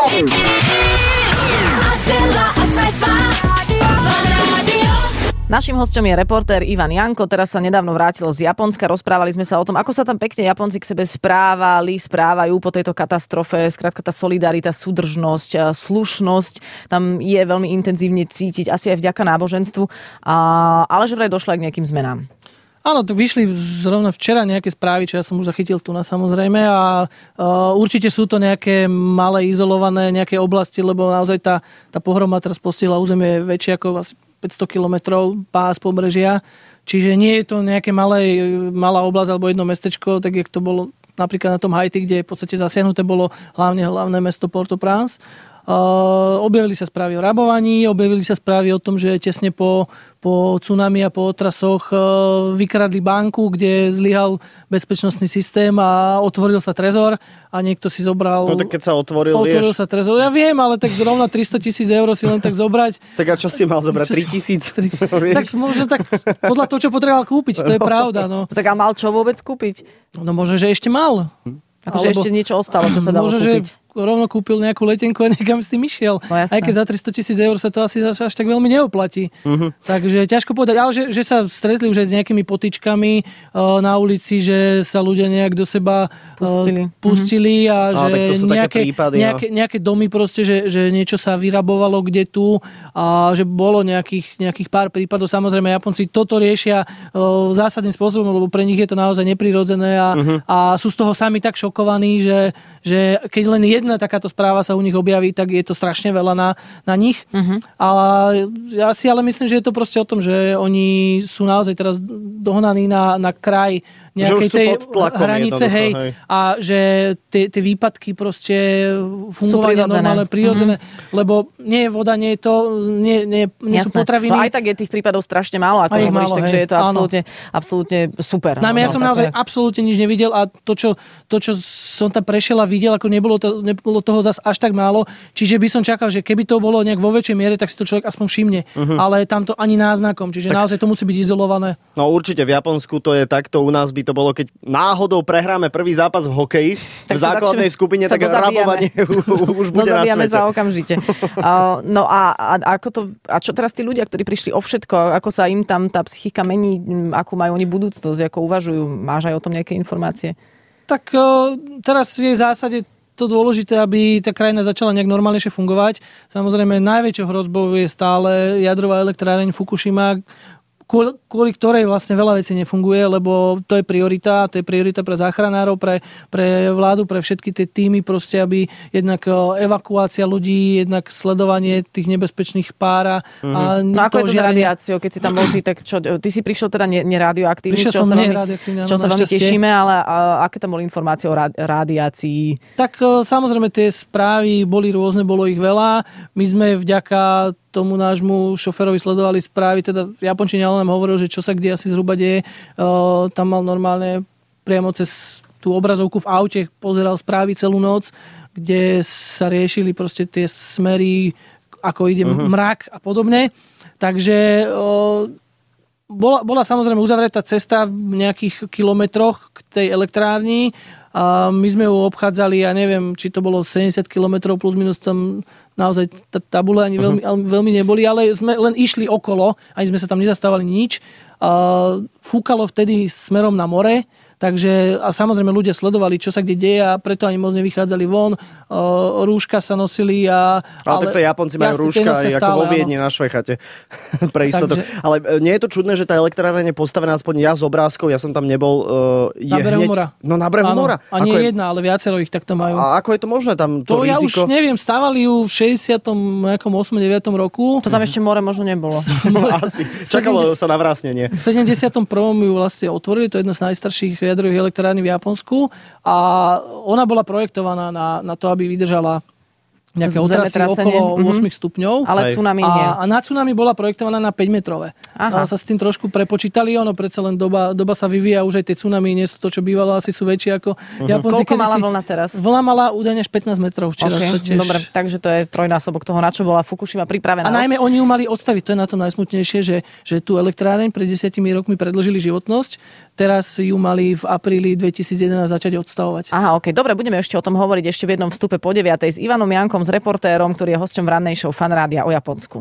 Naším hosťom je reportér Ivan Janko, teraz sa nedávno vrátil z Japonska. Rozprávali sme sa o tom, ako sa tam pekne Japonci k sebe správajú po tejto katastrofe. Skrátka tá solidarita, súdržnosť, slušnosť tam je veľmi intenzívne cítiť, asi aj vďaka náboženstvu, ale že vraj došlo aj k nejakým zmenám. Áno, tak vyšli zrovna včera nejaké správy, čo ja som už zachytil tu na samozrejme a určite sú to nejaké malé, izolované nejaké oblasti, lebo naozaj tá pohroma teraz postihla územie väčšie ako asi 500 kilometrov pás pobrežia. Čiže nie je to nejaké malá oblasť alebo jedno mestečko, tak jak to bolo napríklad na tom Haiti, kde v podstate zasiahnuté bolo hlavné mesto Port-au-Prince. Objavili sa správy o rabovaní, objavili sa správy o tom, že tesne po tsunami a po otrasoch vykradli banku, kde zlyhal bezpečnostný systém a otvoril sa trezor a niekto si zobral... No tak keď sa otvoril sa trezor. Ja viem, ale tak zrovna 300,000 eur si len tak zobrať. Tak a čo si mal zobrať? 3,000? Tak možno tak podľa toho, čo potreboval kúpiť, to je pravda. No. Tak a mal čo vôbec kúpiť? No možno, že ešte mal. Akože ešte niečo ostalo, čo sa dalo kúpiť. Rovno kúpil nejakú letenku a niekam s tým išiel. No, aj keď za 300,000 eur sa to asi až tak veľmi neoplatí. Takže ťažko povedať. Ale že sa stretli už aj s nejakými potyčkami na ulici, že sa ľudia nejak do seba pustili a že nejaké domy proste, že niečo sa vyrabovalo kde tu a že bolo nejakých pár prípadov. Samozrejme, Japonci toto riešia zásadným spôsobom, lebo pre nich je to naozaj neprirodzené a sú z toho sami tak šokovaní, že keď len jedna takáto správa sa u nich objaví, tak je to strašne veľa na nich. Ale ja si ale myslím, že je to proste o tom, že oni sú naozaj teraz dohnaní na kraj nejakej tej hranice, hej. A že tie výpadky proste fungovania normálne, prirodzené, lebo nie je voda, nie je to, nie sú potraviny. No aj tak je tých prípadov strašne málo, ako hovoríš, takže je to absolútne super. Ja som naozaj absolútne nič nevidel a to, čo som tam prešiel a videl, ako nebolo toho zas až tak málo, čiže by som čakal, že keby to bolo nejak vo väčšej miere, tak si to človek aspoň všimne. Ale tam to ani náznakom, čiže naozaj to musí byť izolované. No určite v Japonsku to je takto, u nás by to bolo, keď náhodou prehráme prvý zápas v hokeji v základnej skupine, tak rabovanie už bude na svete. Sa okamžite. No a čo teraz tí ľudia, ktorí prišli o všetko, ako sa im tam tá psychika mení, akú majú oni budúcnosť, ako uvažujú, máš aj o tom nejaké informácie? Tak teraz je v zásade to dôležité, aby tá krajina začala nejak normálnejšie fungovať. Samozrejme, najväčšou hrozbou je stále jadrová elektráreň Fukushima, kvôli ktorej vlastne veľa vecí nefunguje, lebo to je priorita pre záchranárov, pre vládu, pre všetky tie týmy, proste, aby jednak evakuácia ľudí, jednak sledovanie tých nebezpečných pár. No ako je to s radiáciou, keď si tam bol tak čo, ty si prišiel teda neradioaktívny, prišiel som neradioaktívny, čo sa veľmi tešíme, ale aké tam boli informácie o radiácii? Tak samozrejme tie správy boli rôzne, bolo ich veľa. My sme vďaka tomu nášmu šoférovi sledovali správy, teda v japončine nám hovoril, že čo sa kde asi zhruba deje. Tam mal normálne priamo cez tú obrazovku v aute, pozeral správy celú noc, kde sa riešili proste tie smery, ako ide mrak a podobne. Takže bola samozrejme uzavretá cesta v nejakých kilometroch k tej elektrárni a my sme ju obchádzali, ja neviem, či to bolo 70 kilometrov plus minus, tam naozaj tabule ani veľmi neboli, ale sme len išli okolo, ani sme sa tam nezastávali nič. Fúkalo vtedy smerom na more, takže a samozrejme ľudia sledovali, čo sa kde deje a preto ani moc nevychádzali von. Rúška sa nosili ale takto Japonci majú rúška aj ako vo Viedni na Švechate pre istotu. Takže, ale nie je to čudné, že tá elektrárne je postavená, aspoň ja s obrázkou, ja som tam nebol. Na brehu mora. No na brehu mora. A nie jedna, ale viacero ich takto majú. A ako je to možné tam to riziko? Ja už neviem, stavali ju v 68. 9. roku. To tam ešte more možno nebolo. Asi. Čakalo sa na vrásnenie. V 71. ju vlastne otvorili, to je jedna z najstarších jadrových elektrární v Japonsku a ona bola projektovaná na to, aby vydržala nejaké otrasy okolo 8 stupňov. Ale tsunami nie. A na tsunami bola projektovaná na 5 metrové. Sa s tým trošku prepočítali, predsa len doba sa vyvíja, už aj tie tsunami nie sú to, čo bývalo, asi sú väčšie ako Japonci. Koľko mala vlna teraz? Vlna mala údajne až 15 metrov včera. Dobre, takže to je trojnásobok toho, na čo bola Fukushima pripravená. A najmä oni ju mali odstaviť, to je na tom najsmutnejšie, že tú elektráreň pred 10 rokmi predĺžili životnosť, teraz ju mali v apríli 2011 začať odstavovať. Dobre, budeme ešte o tom hovoriť ešte v jednom vstupe po 9. s Ivanom Jankom s reportérom, ktorý je hosťom v rannej show Fan Rádia o Japonsku.